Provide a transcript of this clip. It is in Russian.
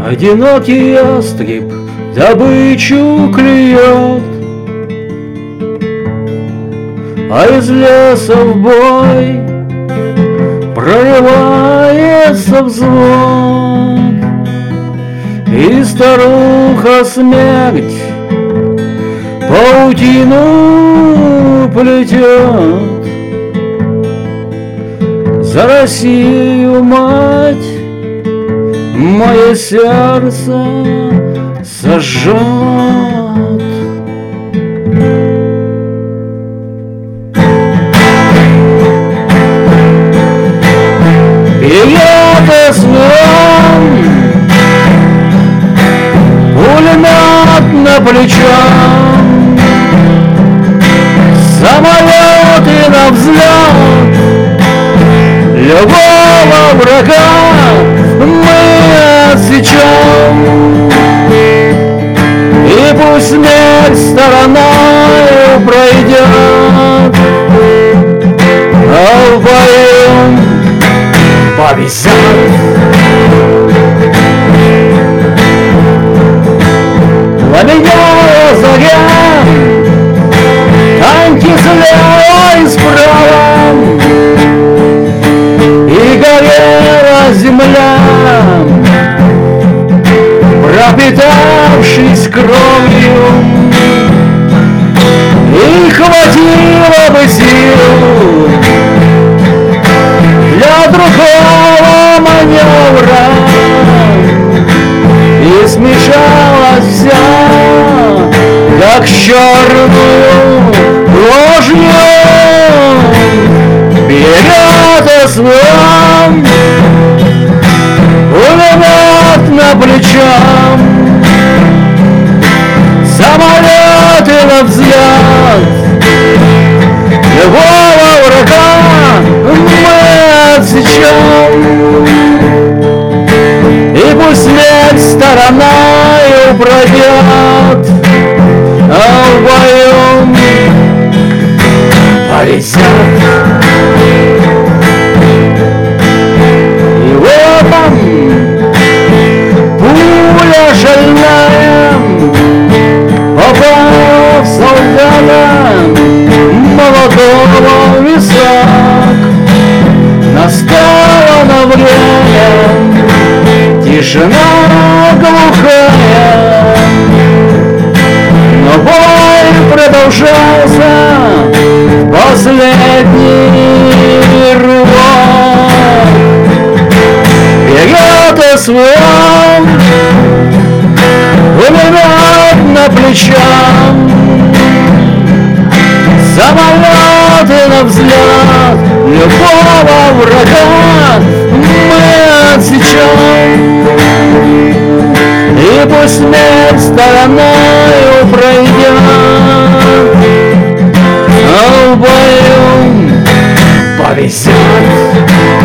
Одинокий ястреб добычу клюет, а из леса в бой прорывается взвод, и старуха смерть паутину плетет. За Россию, мать, мое сердце сожжет. Вперед и звон, пулемет на плечах, самолеты на взлет, любого врага мы отсечем. И пусть смерть стороною пройдет, а в бою повезет. Пламенела заря, танки слева и справа, и горела земля, пропитавшись кровью, и хватило бы сил для другого маневра, и смешалась вся, как черную ложью. Вперед и звон, пулемет на плечах, самолеты на взлет, любого врага мы отсечем. И пусть смерть стороною пройдет, а в бою повезет. И вот он, пуля шальная, попала в солдата молодого в висок. Настало на время, тишина глухая, но бой продолжался, последний рывок. Вперед и звон, пулемет на плечах, самолеты на взлет, любого врага мы отсечем. И пусть смерть стороною пройдет, а в бою повезет.